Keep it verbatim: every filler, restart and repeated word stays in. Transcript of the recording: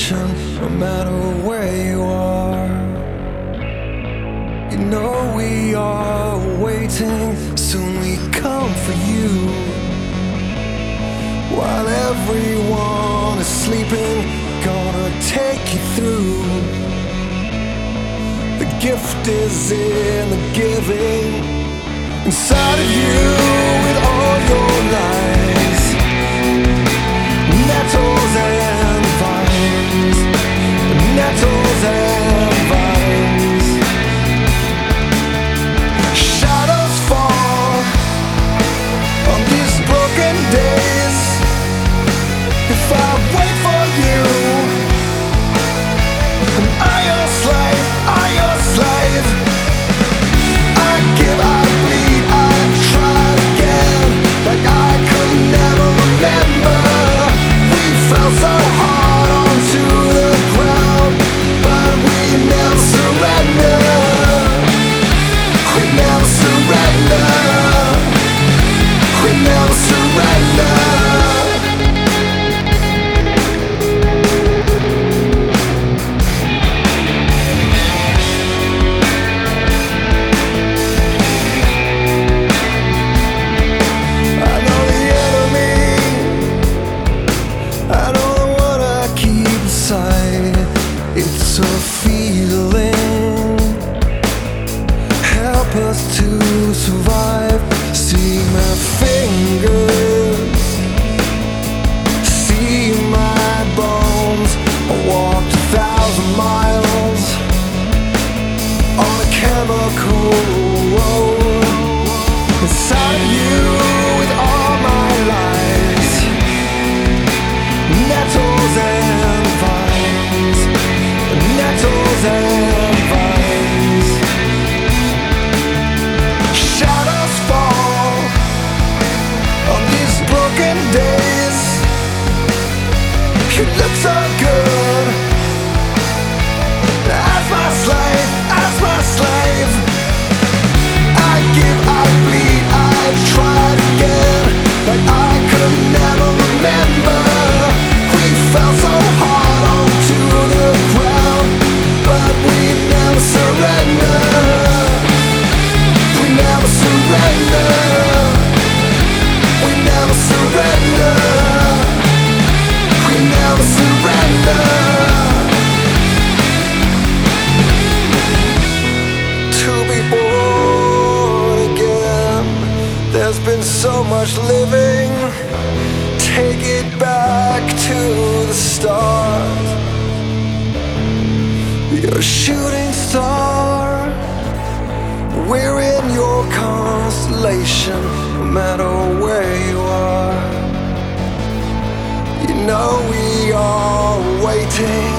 consolation, no matter where you are. You know we are waiting, soon we come for you. While everyone is sleeping, gonna take you through. The gift is in the giving, inside of you with all your lies, nettles and vines, nettles and vines. Shadows fall on these broken days. If I wait for you, am I your slave? I your slave? I give, I bleed, I try again, like I could never remember. We fell so hard onto the ground, but we never surrender. We never surrender. We never surrender. It's a feeling, help us to survive. See my fingers, see my bones. I walked a thousand miles on a chemical road. Inside of you with all my lies, nettles and vines, nettles and vines. Shadows fall on these broken days. You look so good as my slave, as my slave. I give, I bleed, I tried again, like I could never remember. We fell so hard onto the ground, but we never surrender. We never surrender. We never surrender. We never surrender. To be born again, there's been so much living. Take it back to the start. You're a shooting star, we're in your constellation, no matter where you are. You know we are waiting.